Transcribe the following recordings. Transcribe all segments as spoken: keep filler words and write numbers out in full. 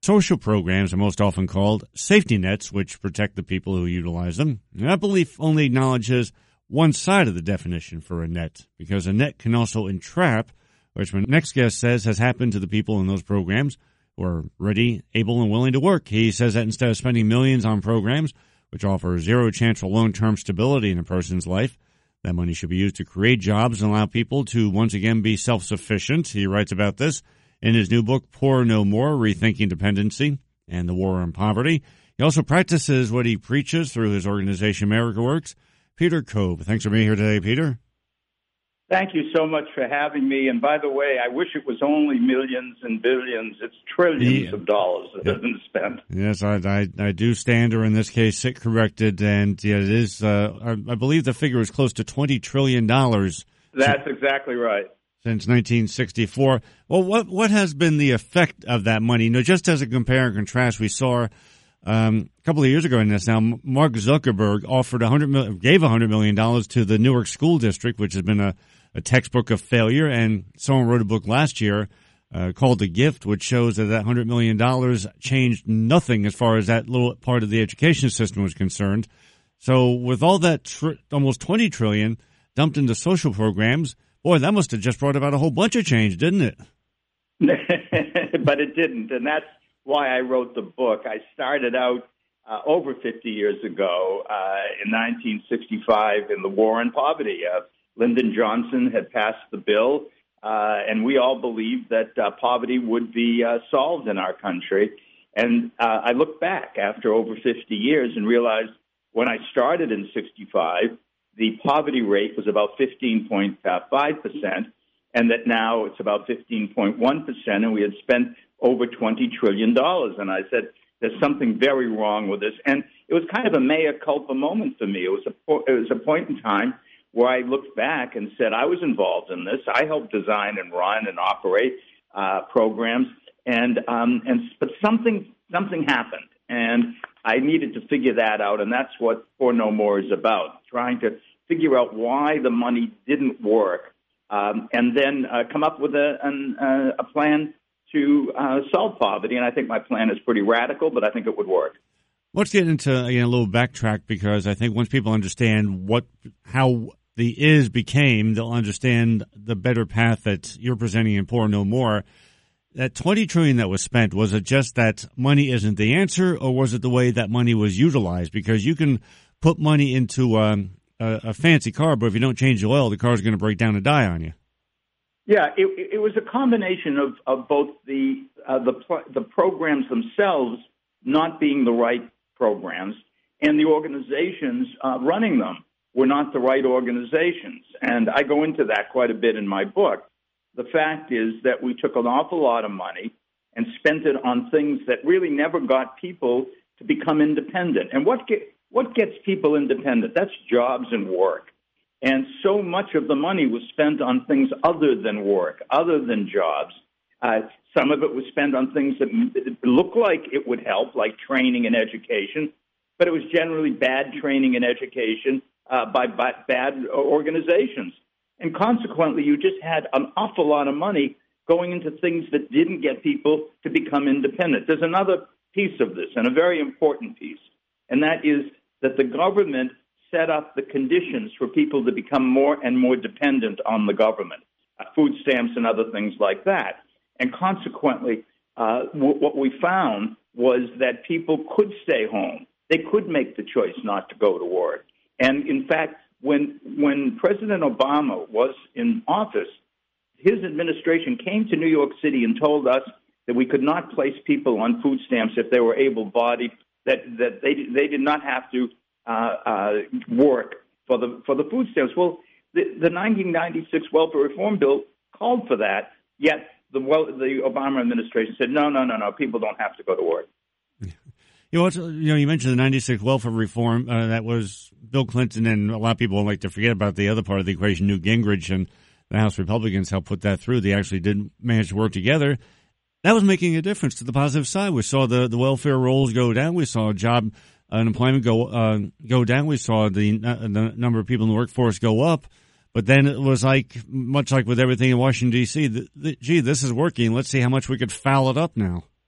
Social programs are most often called safety nets, which protect the people who utilize them. And that belief only acknowledges one side of the definition for a net, because a net can also entrap, which my next guest says has happened to the people in those programs who are ready, able, and willing to work. He says that instead of spending millions on programs, which offer zero chance for long-term stability in a person's life, that money should be used to create jobs and allow people to once again be self-sufficient. He writes about this in his new book, Poor No More, Rethinking Dependency and the War on Poverty. He also practices what he preaches through his organization, America Works. Peter Kove. Thanks for being here today, Peter. Thank you so much for having me. And by the way, I wish it was only millions and billions. It's trillions yeah. of dollars that yeah. have been spent. Yes, I, I, I do stand, or in this case, sit corrected. And yeah, it is, uh, I, I believe the figure is close to twenty trillion dollars. That's exactly right. Since nineteen sixty-four. Well, what what has been the effect of that money? You know, just as a compare and contrast, we saw um, a couple of years ago in this now, Mark Zuckerberg offered a hundred million, gave a hundred million dollars to the Newark School District, which has been a a textbook of failure, and someone wrote a book last year uh, called The Gift, which shows that that one hundred million dollars changed nothing as far as that little part of the education system was concerned. So with all that tr- almost twenty trillion dollars dumped into social programs, boy, that must have just brought about a whole bunch of change, didn't it? But it didn't, and that's why I wrote the book. I started out uh, over fifty years ago uh, in nineteen sixty-five in the war on poverty. Uh, Lyndon Johnson had passed the bill, uh, and we all believed that uh, poverty would be uh, solved in our country. And uh, I look back after over fifty years and realized when I started in sixty-five, the poverty rate was about fifteen point five percent, and that now it's about fifteen point one percent, and we had spent over twenty trillion dollars. And I said, there's something very wrong with this. And it was kind of a mea culpa moment for me. It was a, it was a point in time where I looked back and said, I was involved in this. I helped design and run and operate uh, programs, and um, and but something something happened, and I needed to figure that out, and that's what Poor No More is about, trying to figure out why the money didn't work, um, and then uh, come up with a, an, uh, a plan to uh, solve poverty. And I think my plan is pretty radical, but I think it would work. Let's get into again, a little backtrack, because I think once people understand what how the is became, they'll understand the better path that you're presenting in Poor No More. That twenty trillion dollars that was spent, was it just that money isn't the answer, or was it the way that money was utilized? Because you can put money into um, a, a fancy car, but if you don't change the oil, the car's going to break down and die on you. Yeah, it, it was a combination of, of both the uh, the the programs themselves not being the right programs, and the organizations uh, running them were not the right organizations. And I go into that quite a bit in my book. The fact is that we took an awful lot of money and spent it on things that really never got people to become independent. And what get, what gets people independent? That's jobs and work. And so much of the money was spent on things other than work, other than jobs. Uh, some of it was spent on things that looked like it would help, like training and education, but it was generally bad training and education uh, by, by bad organizations. And consequently, you just had an awful lot of money going into things that didn't get people to become independent. There's another piece of this, and a very important piece, and that is that the government set up the conditions for people to become more and more dependent on the government, uh, food stamps and other things like that. And consequently, uh, w- what we found was that people could stay home. They could make the choice not to go to work. And in fact, when when President Obama was in office, his administration came to New York City and told us that we could not place people on food stamps if they were able-bodied, that, that they they did not have to uh, uh, work for the for the food stamps. Well, the, the nineteen ninety-six Welfare Reform Bill called for that, yet the well, the Obama administration said, no, no, no, no, people don't have to go to work. You know, you know, you mentioned the ninety-six welfare reform. Uh, that was Bill Clinton, and a lot of people like to forget about the other part of the equation. Newt Gingrich and the House Republicans helped put that through. They actually did manage to work together. That was making a difference to the positive side. We saw the, the welfare rolls go down. We saw job unemployment go uh, go down. We saw the, uh, the number of people in the workforce go up. But then it was like, much like with everything in Washington, D C, the, the, gee, this is working. Let's see how much we could foul it up now.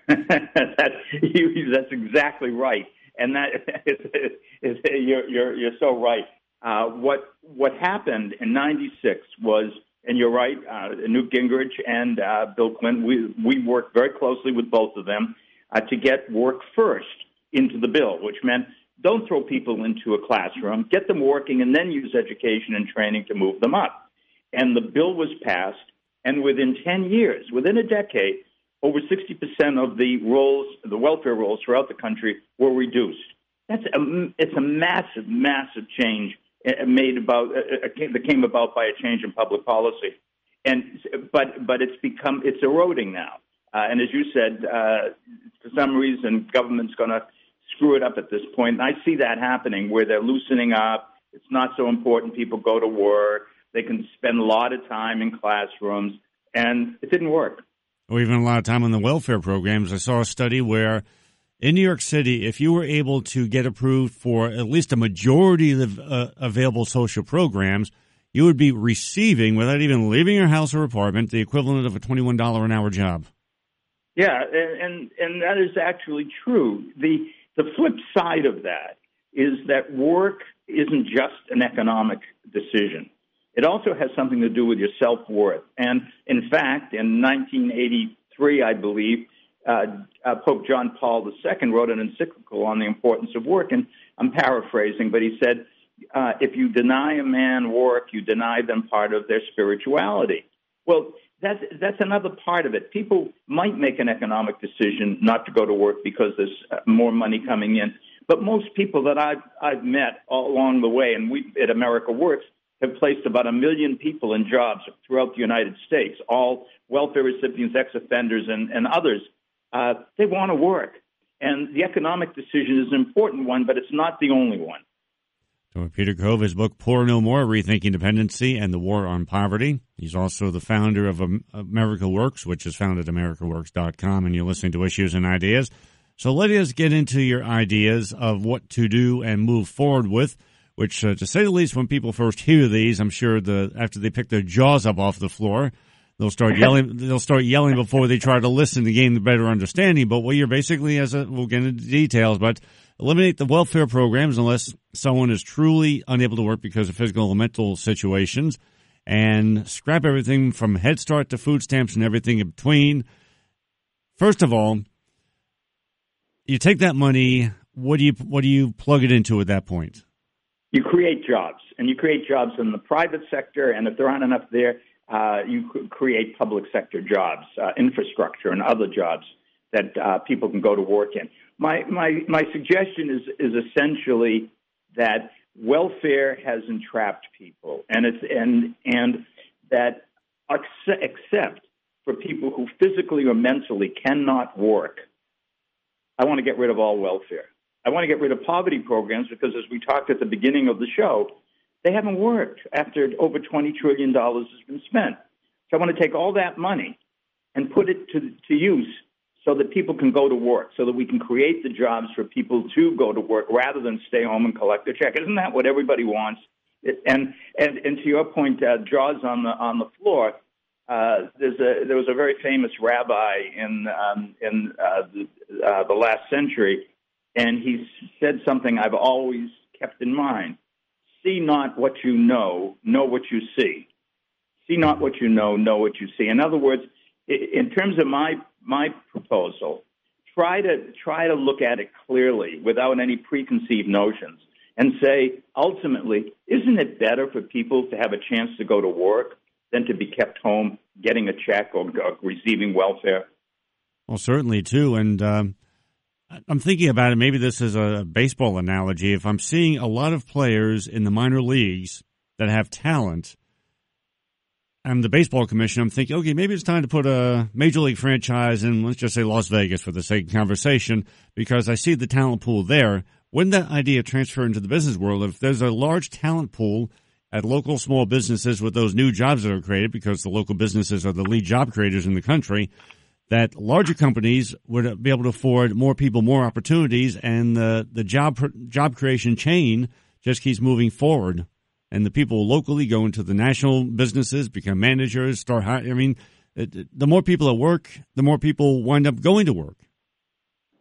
that, you, that's exactly right, and that is, is, is you're, you're you're so right. Uh, what what happened in ninety-six was, and you're right, uh, Newt Gingrich and uh, Bill Clinton. We we worked very closely with both of them uh, to get work first into the bill, which meant don't throw people into a classroom, get them working, and then use education and training to move them up. And the bill was passed, and within ten years, within a decade, over sixty percent of the rolls, the welfare rolls throughout the country were reduced. That's a, it's a massive, massive change made about uh, that came about by a change in public policy. And but but it's become it's eroding now. Uh, and as you said, uh, for some reason, government's going to screw it up at this point. And I see that happening where they're loosening up. It's not so important. People go to work. They can spend a lot of time in classrooms, and it didn't work. Or even a lot of time on the welfare programs. I saw a study where in New York City, if you were able to get approved for at least a majority of the uh, available social programs, you would be receiving, without even leaving your house or apartment, the equivalent of a twenty-one dollars an hour job. Yeah, and and that is actually true. The the flip side of that is that work isn't just an economic decision. It also has something to do with your self-worth. And in fact, in nineteen eighty-three, I believe, uh, uh, Pope John Paul the Second wrote an encyclical on the importance of work. And I'm paraphrasing, but he said, uh, if you deny a man work, you deny them part of their spirituality. Well, that's, that's another part of it. People might make an economic decision not to go to work because there's more money coming in. But most people that I've, I've met all along the way, and we at America Works, have placed about a million people in jobs throughout the United States, all welfare recipients, ex-offenders, and, and others. Uh, they want to work. And the economic decision is an important one, but it's not the only one. So Peter Cove, his book, Poor No More, Rethinking Dependency and the War on Poverty. He's also the founder of America Works, which is found at america works dot com, and you're listening to Issues and Ideas. So let us get into your ideas of what to do and move forward with, which, uh, to say the least, when people first hear these, I'm sure the after they pick their jaws up off the floor, they'll start yelling. They'll start yelling before they try to listen to gain the better understanding. But what you're basically, as a, we'll get into details, but eliminate the welfare programs unless someone is truly unable to work because of physical or mental situations, and scrap everything from Head Start to food stamps and everything in between. First of all, you take that money. What do you what do you plug it into at that point? You create jobs, and you create jobs in the private sector, and if there aren't enough there, uh, you create public sector jobs, uh, infrastructure, and other jobs that uh, people can go to work in. My my my suggestion is is essentially that welfare has entrapped people, and it's and and that except for people who physically or mentally cannot work, I want to get rid of all welfare. I want to get rid of poverty programs because, as we talked at the beginning of the show, they haven't worked after over twenty trillion dollars has been spent. So I want to take all that money and put it to, to use so that people can go to work, so that we can create the jobs for people to go to work rather than stay home and collect a check. Isn't that what everybody wants? It, and, and and to your point, uh, jaws on the on the floor. Uh, there's a there was a very famous rabbi in um, in uh, the, uh, the last century. And he said something I've always kept in mind. See not what you know, know what you see. See not what you know, know what you see. In other words, in terms of my my proposal, try to try to look at it clearly without any preconceived notions and say, ultimately, isn't it better for people to have a chance to go to work than to be kept home getting a check or, or receiving welfare? Well, certainly, too. And um I'm thinking about it. Maybe this is a baseball analogy. If I'm seeing a lot of players in the minor leagues that have talent, I'm the baseball commissioner. I'm thinking, okay, maybe it's time to put a major league franchise in, let's just say Las Vegas for the sake of conversation, because I see the talent pool there. Wouldn't that idea transfer into the business world? If there's a large talent pool at local small businesses with those new jobs that are created, because the local businesses are the lead job creators in the country, that larger companies would be able to afford more people, more opportunities, and the the job job creation chain just keeps moving forward. And the people locally go into the national businesses, become managers, start hiring. I mean, it, the more people at work, the more people wind up going to work.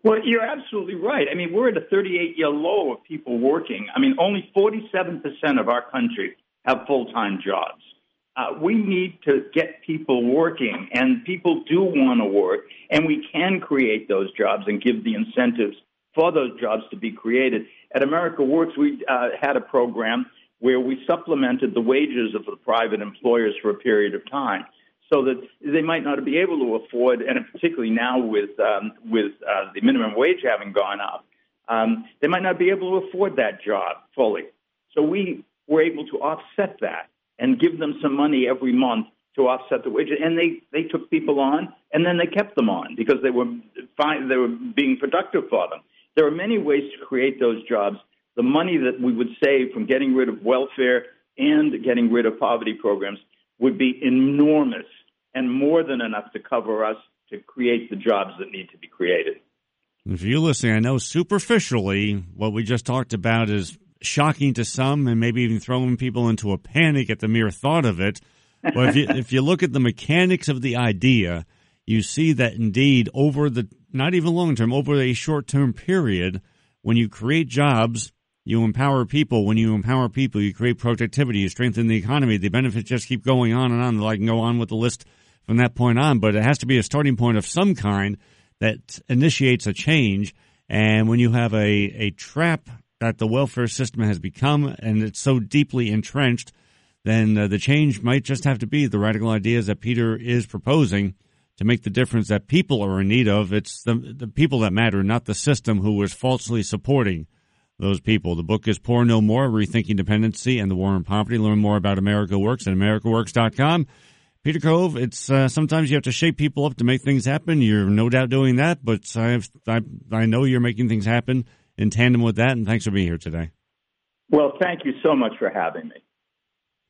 Well, you're absolutely right. I mean, we're at a thirty-eight year low of people working. I mean, only forty-seven percent of our country have full-time jobs. Uh, we need to get people working, and people do want to work, and we can create those jobs and give the incentives for those jobs to be created. At America Works, we uh, had a program where we supplemented the wages of the private employers for a period of time, so that they might not be able to afford, and particularly now with um, with uh, the minimum wage having gone up, um, they might not be able to afford that job fully. So we were able to offset that and give them some money every month to offset the wages. And they, they took people on, and then they kept them on because they were fine, they were being productive for them. There are many ways to create those jobs. The money that we would save from getting rid of welfare and getting rid of poverty programs would be enormous and more than enough to cover us to create the jobs that need to be created. If you're listening, I know superficially what we just talked about is shocking to some and maybe even throwing people into a panic at the mere thought of it. But if you, if you look at the mechanics of the idea, you see that indeed over the, not even long term, over a short term period, when you create jobs, you empower people. When you empower people, you create productivity, you strengthen the economy. The benefits just keep going on and on. I can go on with the list from that point on, but it has to be a starting point of some kind that initiates a change. And when you have a, a trap that the welfare system has become, and it's so deeply entrenched, then uh, the change might just have to be the radical ideas that Peter is proposing to make the difference that people are in need of. It's the, the people that matter, not the system who is falsely supporting those people. The book is Poor No More, Rethinking Dependency and the War on Poverty. Learn more about America Works at america works dot com. Peter Cove, it's uh, sometimes you have to shape people up to make things happen. You're no doubt doing that, but I, I, I know you're making things happen in tandem with that, and thanks for being here today. Well, thank you so much for having me.